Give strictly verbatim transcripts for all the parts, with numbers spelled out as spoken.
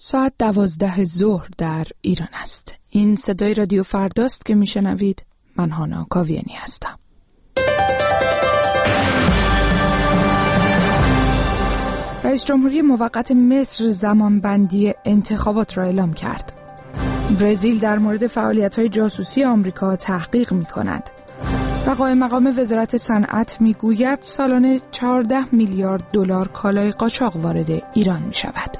ساعت دوازده ظهر در ایران است. این صدای رادیو فرداست که میشنوید. من هانا کاویانی هستم. رئیس جمهوری موقت مصر زمانبندی انتخابات را اعلام کرد. برزیل در مورد فعالیت‌های جاسوسی آمریکا تحقیق می‌کند. و قائم مقام وزارت صنعت میگوید سالانه چهارده میلیارد دلار کالای قاچاق وارد ایران می‌شود.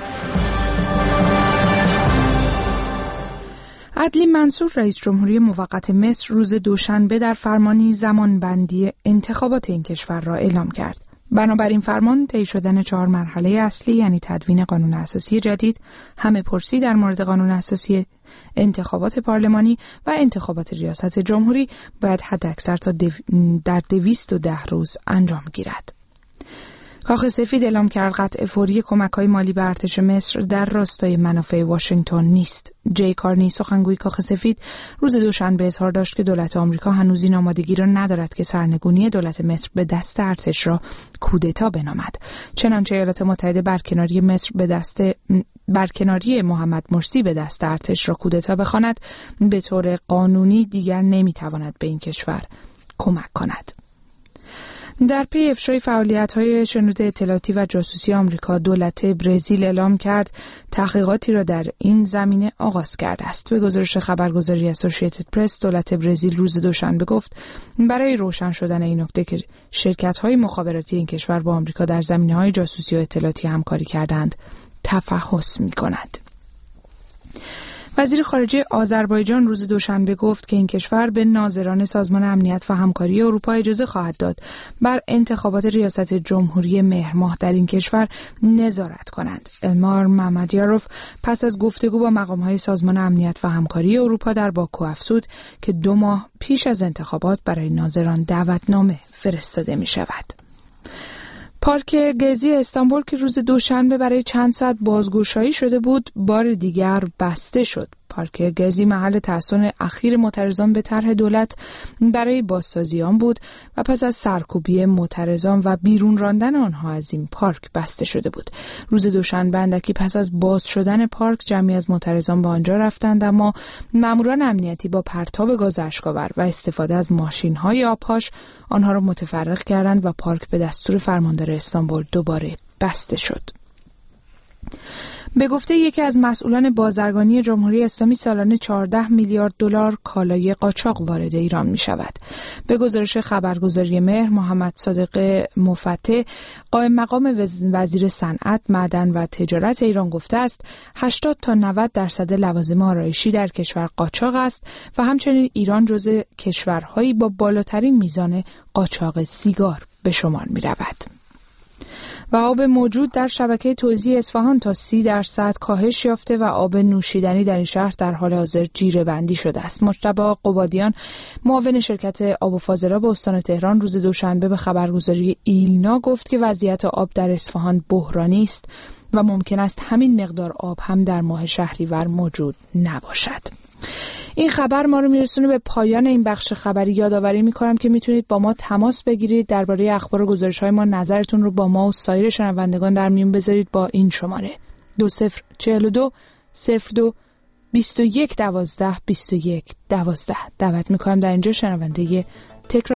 عدلی منصور رئیس جمهوری موقت مصر روز دوشنبه در فرمانی زمانبندی انتخابات این کشور را اعلام کرد. بنابراین فرمان طی شدن چهار مرحله اصلی یعنی تدوین قانون اساسی جدید، همه پرسی در مورد قانون اساسی، انتخابات پارلمانی و انتخابات ریاست جمهوری باید حداکثر تا دو... در دویست و ده روز انجام گیرد. کاخ سفید اعلام کرد قطع فوری کمک‌های مالی به ارتش مصر در راستای منافع واشنگتن نیست. جی کارنی سخنگوی کاخ سفید روز دوشنبه اظهار داشت که دولت آمریکا هنوز این آمادگی را ندارد که سرنگونی دولت مصر به دست ارتش را کودتا بنامد. چنانچه ایالات متحده برکناری مصر به دست برکناری محمد مرسی به دست ارتش را کودتا بخواند، به طور قانونی دیگر نمیتواند به این کشور کمک کند. در پی افشای فعالیت‌های شنود اطلاعاتی و جاسوسی آمریکا، دولت برزیل اعلام کرد تحقیقاتی را در این زمینه آغاز کرده است. به گزارش خبرگزاری اسوسییتد پرس، دولت برزیل روز دوشنبه گفت برای روشن شدن این نکته که شرکت‌های مخابراتی این کشور با آمریکا در زمینه‌های جاسوسی و اطلاعاتی همکاری کردند، تفحص می‌کند. وزیر خارجه آذربایجان روز دوشنبه گفت که این کشور به ناظران سازمان امنیت و همکاری اروپا اجازه خواهد داد بر انتخابات ریاست جمهوری مهر ماه در این کشور نظارت کنند. المار محمدیاروف پس از گفتگو با مقام‌های سازمان امنیت و همکاری اروپا در باکو افزود که دو ماه پیش از انتخابات برای ناظران دعوتنامه فرستاده می شود. پارک گزی استانبول که روز دوشنبه برای چند ساعت بازگشایی شده بود، بار دیگر بسته شد. پارک گزی محل تحسن اخیر معترضان به طرح دولت برای بازسازی آن بود و پس از سرکوبی معترضان و بیرون راندن آنها از این پارک بسته شده بود. روز دوشنبه اندکی پس از باز شدن پارک، جمعی از معترضان به آنجا رفتند، اما ماموران امنیتی با پرتاب گاز اشک‌آور و استفاده از ماشین‌های آبپاش آنها را متفرق کردند و پارک به دستور فرماندار استانبول دوباره بسته شد. به گفته یکی از مسئولان بازرگانی جمهوری اسلامی، سالانه چهارده میلیارد دلار کالای قاچاق وارد ایران می شود. به گزارش خبرگزاری مهر، محمد صادق مفتح قائم مقام وزیر صنعت، معدن و تجارت ایران گفته است هشتاد تا نود درصد لوازم آرایشی در کشور قاچاق است و همچنین ایران جزو کشورهایی با بالاترین میزان قاچاق سیگار به شمار می رود. و آب موجود در شبکه توزیع اصفهان تا سی درصد کاهش یافته و آب نوشیدنی در این شهر در حال حاضر جیره بندی شده است. مجتبی قبادیان، معاون شرکت آب و فاضلاب استان تهران، روز دوشنبه به خبرگزاری ایلنا گفت که وضعیت آب در اصفهان بحرانی است و ممکن است همین مقدار آب هم در ماه شهریور موجود نباشد. این خبر ما رو میرسونه به پایان این بخش خبری. یادآوری میکنم که میتونید با ما تماس بگیرید، درباره اخبار و گزارش‌های ما نظرتون رو با ما و سایر شنوندگان در میون بذارید با این شماره دو صفر چهل و دو صفر دو بیست و یک دوازده بیست و یک دوازده. دعوت میکنم در اینجا شنونده تکرار